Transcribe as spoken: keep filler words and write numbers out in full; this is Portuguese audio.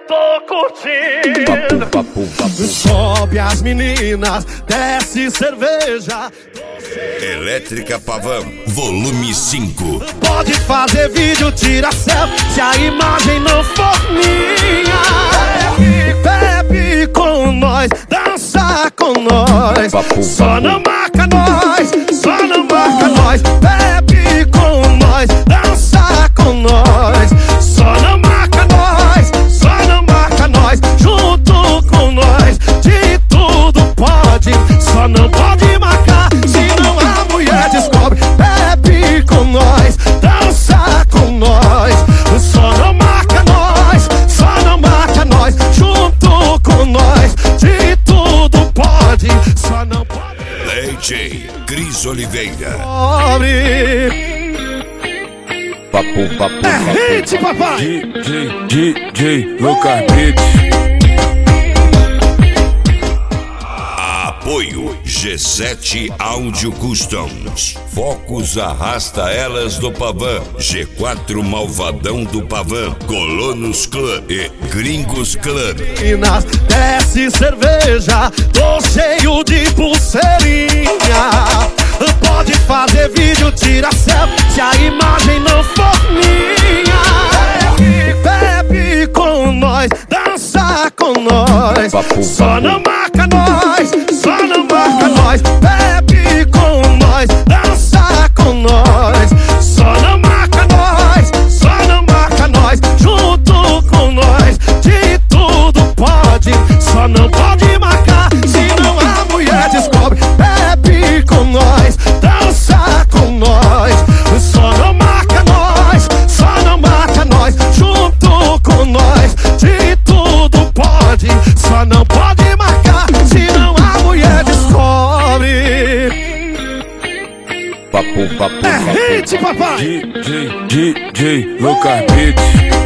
tô curtindo. Papo, papo, papo. Sobe as meninas, desce cerveja. Elétrica Pavão, volume cinco. Pode fazer vídeo, tira selfie, se a imagem não for minha. Bebe com nós, dança com nós. Papo, só papo. não marca nós, só não marca nós. Bebe com nós, dança com nós. Só não marca nós, só não marca nós. Junto com nós, de tudo pode. Só não pode marcar, senão a mulher descobre. Bebe com nós, dança com nós. Só não marca nós, só não marca nós. Junto com nós, de tudo pode. Só não pode. D J Cris Oliveira. Pobre. Papo, papo, É papo. hit, papai. D J, D J Lucas Beats. Apoio G sete Audio Customs. Focus Arrasta Elas do Pavão. G quatro Malvadão do Pavão. Colonos Club e Gringos Club. Meninas, desce cerveja, tô cheio de pulseirinha. Pode fazer vídeo, tira selfie, se a imagem não for minha. Bebe com nós, dança com nós. Papo, Só papo. não marca nós, só não marca nós. Bebe com nós, dança com nós. Só não marca nós, só não marca nós. Junto com nós, de tudo pode. Só não pode marcar, senão a mulher descobre. Bebe com nós, dança com nós. Só não marca nós, só não marca nós. Junto com nós, de tudo pode. Só não pode marcar, senão a mulher descobre. Papo, papo, É papo. hit, papai. D J, D J Lucas Beats.